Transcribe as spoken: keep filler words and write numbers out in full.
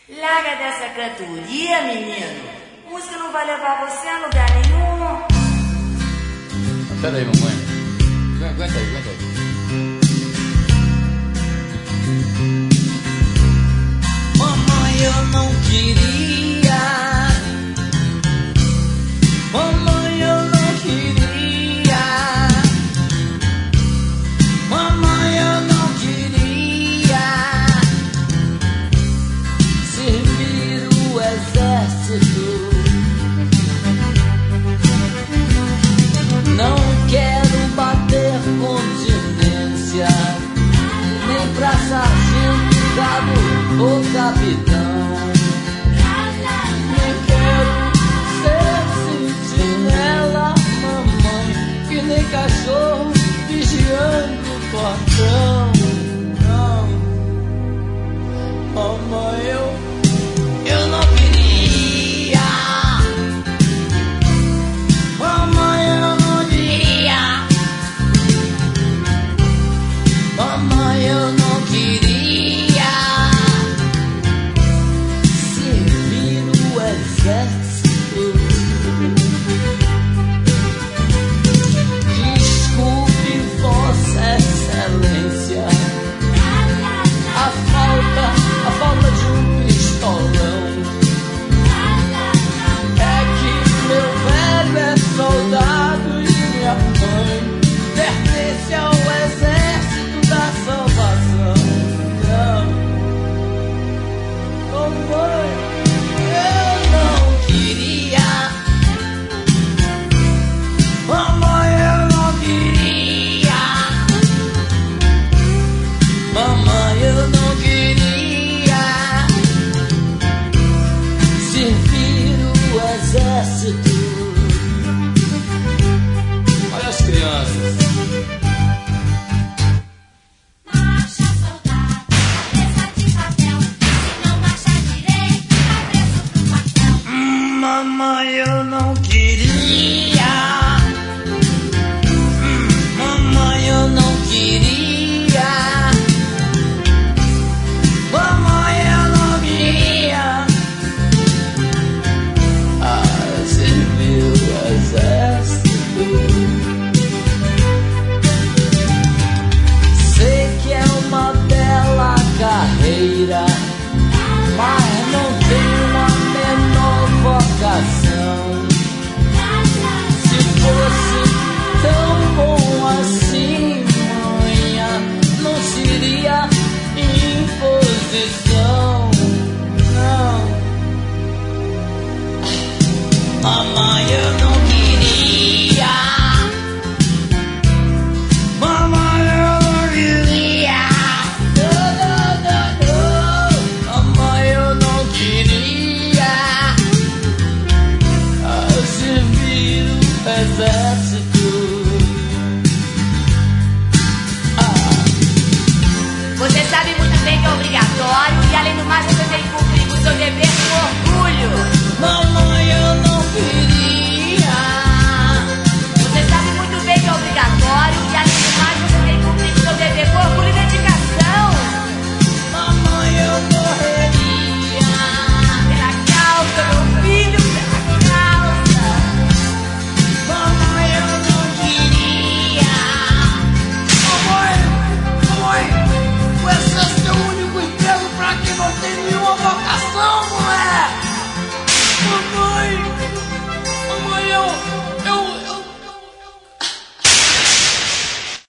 Larga dessa cantoria, menino. Música não vai levar você a lugar nenhum. Pera aí, mamãe. Aguenta aí, aguenta aí. Mamãe, eu não queria. Mamãe, eu não queria. Mamãe, eu não queria servir o exército. Não quero bater continência, nem pra sargento, cabo ou capitão. Nem quero ser sentinela, mamãe, que nem cachorro vigiando o portão. Não, mamãe, eu, eu não queria. Mamãe, eu não queria. Mamãe, eu não queria servir o exército. Desculpe, Vossa Excelência, a falta, a falta de um pistolão. É que meu velho é soldado e minha mãe pertence ao exército da salvação. Não, oh mãe, eu não queria. Mamãe, eu não queria. Mamãe, eu não queria servir o exército. Olha as crianças. Marcha, soldado, cabeça de papel. Se não marchar direito, vai preso pro quartel. Mamãe,